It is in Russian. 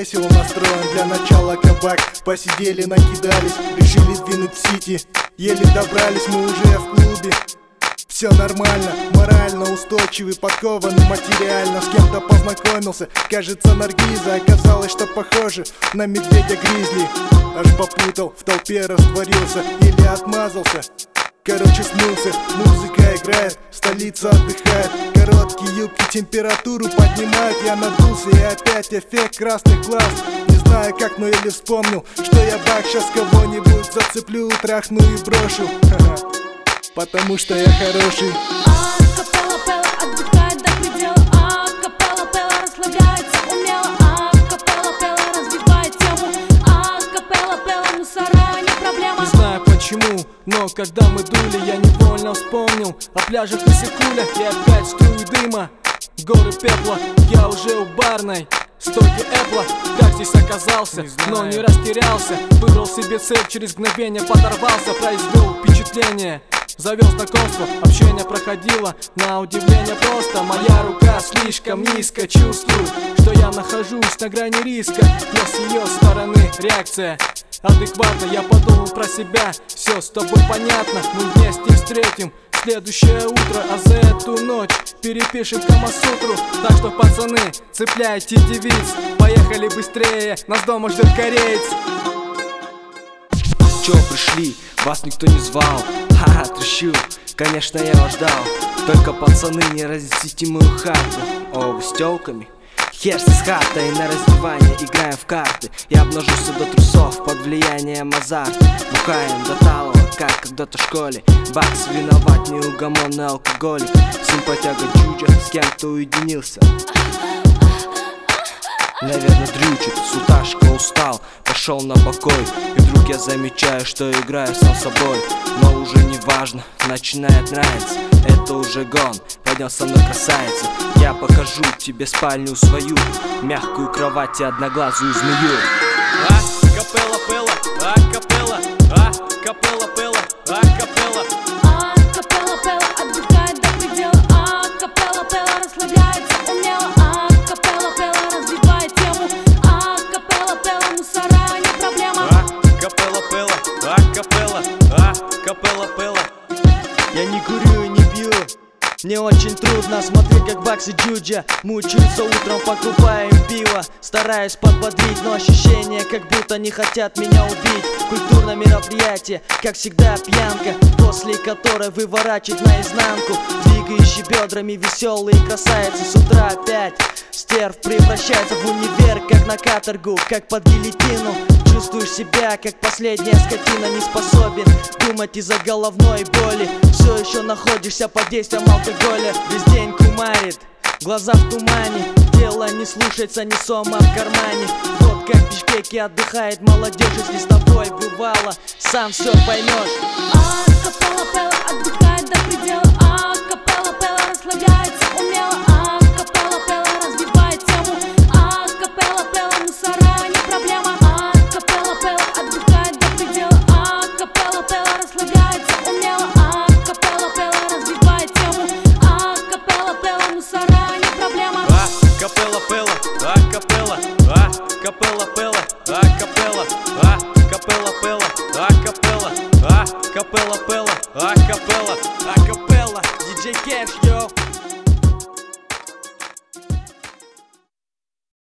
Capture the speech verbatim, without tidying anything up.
весело настроен. Для начала кабак, посидели, накидались, решили двинуть в сити. Еле добрались, мы уже в клубе. Все нормально, морально устойчивый, подкованный материально. С кем-то познакомился, кажется, Наргиза. Оказалось, что похоже на медведя-гризли. Аж попутал, в толпе растворился или отмазался. Короче, смылся, музыка играет, столица отдыхает. Короткие юбки температуру поднимают. Я надулся и опять эффект красных глаз. Не знаю как, но еле вспомнил, что я бак. Сейчас кого-нибудь зацеплю, трахну и брошу. Потому что я хороший. Акапелла пела отдыхает до предела. Акапелла пела расслабляется умело. Акапелла пела разбивает тему. Акапелла пела мусора не проблема. Не знаю почему, но когда мы дули, я невольно вспомнил о пляжах на Секулях. И опять струи дыма, горы пепла. Я уже у барной стойки Эпла. Как здесь оказался, но не растерялся. Выбрал себе цель, через мгновение подорвался. Произвел впечатление, завел знакомство, общение проходило на удивление просто. Моя рука слишком низко, чувствую, что я нахожусь на грани риска. Но с ее стороны реакция адекватна. Я подумал про себя, все с тобой понятно. Мы вместе встретим следующее утро, а за эту ночь перепишем Камасутру. Так что, пацаны, цепляйте девиц, поехали быстрее, нас дома ждет кореец. Чё пришли? Вас никто не звал. Ха-ха, трещу, конечно я вас ждал. Только, пацаны, не разнесите мою хату. О, вы с тёлками? Хер с хатой, на раздевание играем в карты. Я обнажусь до трусов под влиянием азарта. Бухаем до талого, как когда-то в школе. Бакс виноват, неугомонный алкоголик. Симпатяга Джуджа с кем-то уединился. Наверное, дрючит, суташка устал, пошел на покой. И вдруг я замечаю, что играю сам собой. Но уже не важно, начинает нравиться. Это уже гон, пойдем со мной, красавица. Я покажу тебе спальню свою, мягкую кровать и одноглазую змею. Акапелла пела, акапелла, акапелла пела, акапелла. Акапелла пела отдыхает до предела. Акапелла пела расслабляется умело. Акапелла пела разбивает тему. Акапелла пела мусора не проблема. Акапелла пела, акапелла, акапелла пела. Я не курю и не пью, мне очень трудно смотреть, как Бакс и Джуджа мучаются утром, покупая им пиво. Стараюсь подбодрить, но ощущение, как будто не хотят меня убить. Культурное мероприятие, как всегда пьянка, после которой выворачивает наизнанку. Двигающие бедрами веселые красавицы. С утра опять стерв превращается в универ, как на каторгу, как под гильотину. Чувствуешь себя, как последняя скотина, не способен думать из-за головной боли. Все еще находишься под действием алкоголя. Весь день кумарит, глаза в тумане, тело не слушается, ни сома в кармане. Вот как в Бишкеке отдыхает молодежь. Если с тобой бывало, сам все поймешь. Акапелла пела отдыхает до предела. Акапелла пела расслабляется умело. Акапелла пела разбивает тему. Акапелла пела мусора не проблема. Акапелла пела отдыхает до предела. Акапелла пела расслабляется умело. Акапелла пела разбивает тему. Акапелла пела мусора не проблема. Акапелла пела, акапелла, акапелла пела, акапелла, акапелла пела, акапелла, акапелла пела, акапелла, акапелла, диджей Кэш.